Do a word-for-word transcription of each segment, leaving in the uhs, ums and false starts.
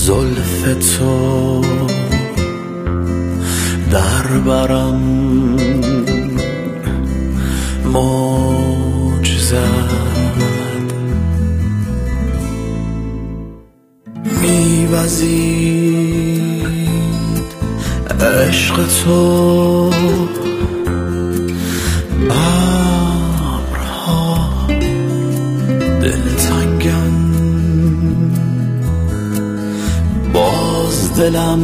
زلف تو در برم موج زد، میوزید عشق تو ابرها دلتنگم، باز دلم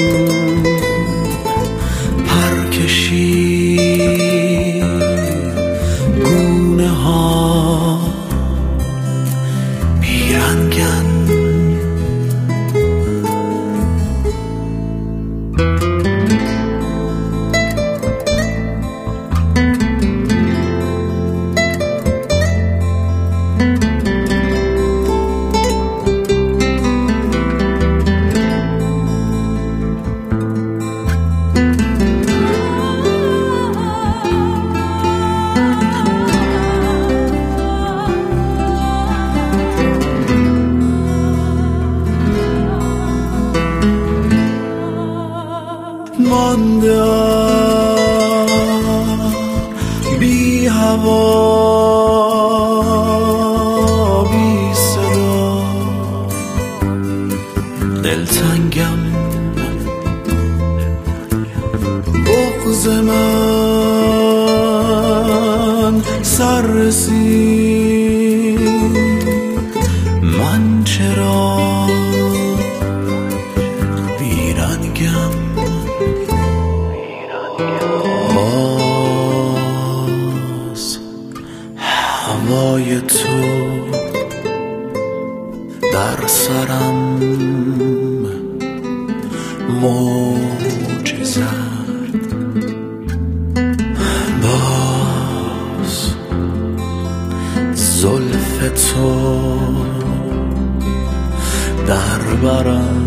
پرکشی گونه ها بیرنگن. ماندم بی هوا بی صدا، دلتنگم، بغض من سر رسید، من چرا بیرنگم؟ باز هوای تو در سرم موج زد، باز زلف تو در برم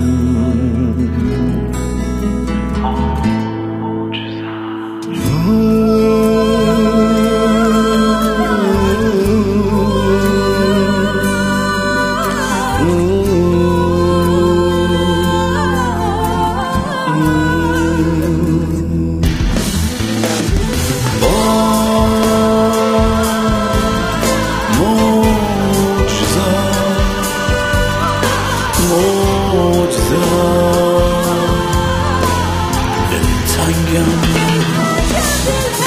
دلتنگم.